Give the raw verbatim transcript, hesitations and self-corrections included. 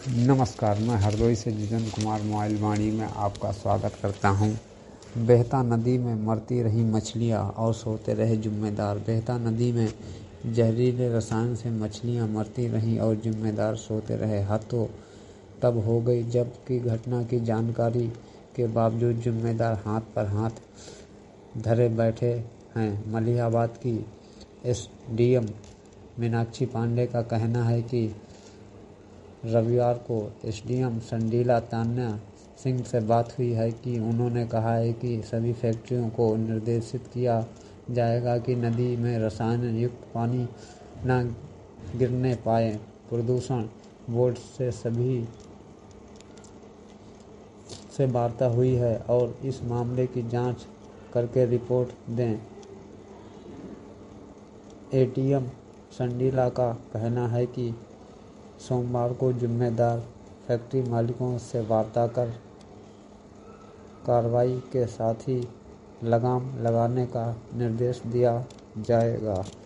नमस्कार, मैं हरदोई से जितेंद्र कुमार मोबाइल वाणी में आपका स्वागत करता हूं। बहता नदी में मरती रही मछलियां और सोते रहे जिम्मेदार। बहता नदी में जहरीले रसायन से मछलियां मरती रहीं और जिम्मेदार सोते रहे। हद तो तब हो गई जबकि घटना की जानकारी के बावजूद जिम्मेदार हाथ पर हाथ धरे बैठे हैं। मलिहाबाद की एसडीएम मीनाक्षी पांडे का कहना है कि रविवार को एसडीएम संडीला तान्या सिंह से बात हुई है कि उन्होंने कहा है कि सभी फैक्ट्रियों को निर्देशित किया जाएगा कि नदी में रसायन युक्त पानी न गिरने पाए। प्रदूषण बोर्ड से सभी से वार्ता हुई है और इस मामले की जांच करके रिपोर्ट दें। एडीएम संडीला का कहना है कि सोमवार को जिम्मेदार फैक्ट्री मालिकों से वार्ता कर कार्रवाई के साथ ही लगाम लगाने का निर्देश दिया जाएगा।